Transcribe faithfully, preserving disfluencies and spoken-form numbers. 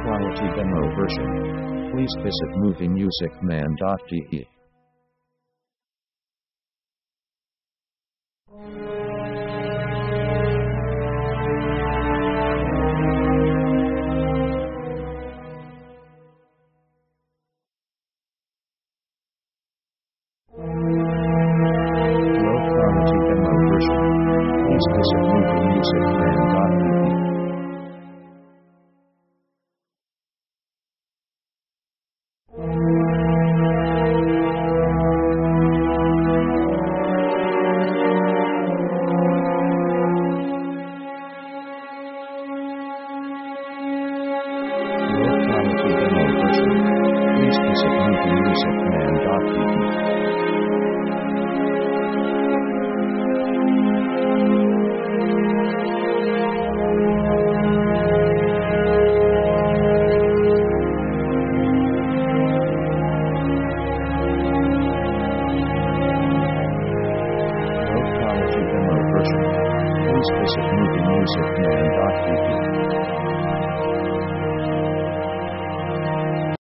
quality demo version. Please visit movie music man dot d e. Low quality demo version. Please visit movie music man dot d e. Low quality demo version. Please visit movie music man dot d e. Low quality demo version. Please visit movie music man dot d e.